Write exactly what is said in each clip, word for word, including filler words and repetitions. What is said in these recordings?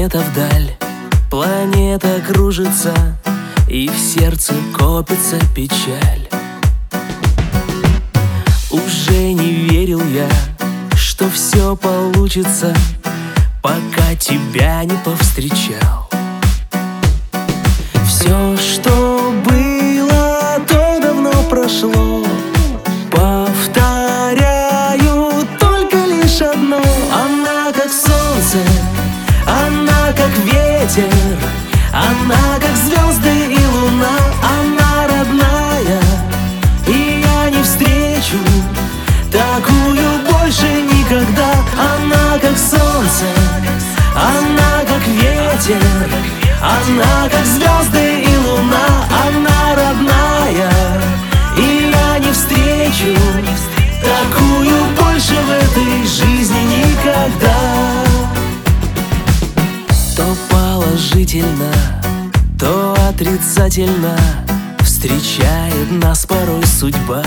где-то вдаль планета кружится, и в сердце копится печаль. Уже не верил я, что все получится, пока тебя не повстречал. Все, что было, то давно прошло. Повторяю только лишь одно: она как солнце, она как ветер, она как звезды и луна. Она родная, и я не встречу такую больше никогда. Она как солнце, она как ветер, она как звезды и луна. Она родная, и я не встречу такую больше в этой жизни никогда. То положительно, то отрицательно встречает нас порой судьба.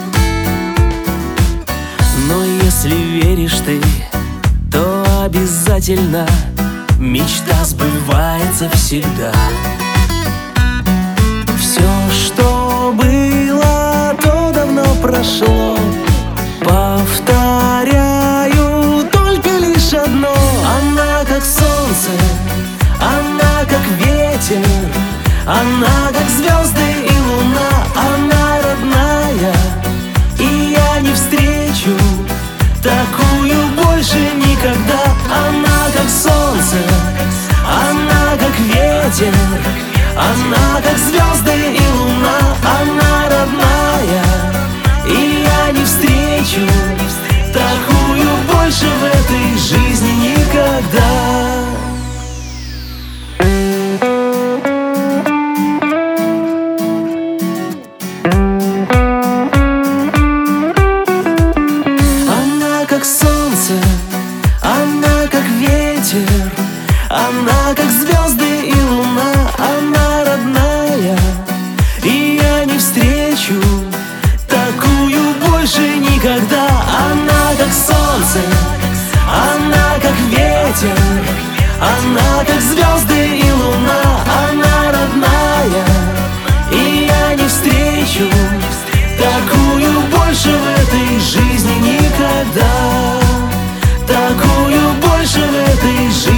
Но если веришь ты, то обязательно мечта сбывается всегда. Все, что было, то давно прошло. Повторяю только лишь одно: она как солнце, она как ветер, она как звезды и луна. Она родная, и я не встречу такую больше никогда. Она как солнце, она как ветер, она как звезды и луна. Она родная, и я не встречу такую больше в этой жизни никогда. Она как солнце, она как ветер, она как звезды и луна. Она родная, и я не встречу такую больше никогда. Она как солнце, она как ветер, она как звезды и луна. Она родная, и я не встречу такую больше в этой жизни никогда. Такую больше в этой жизни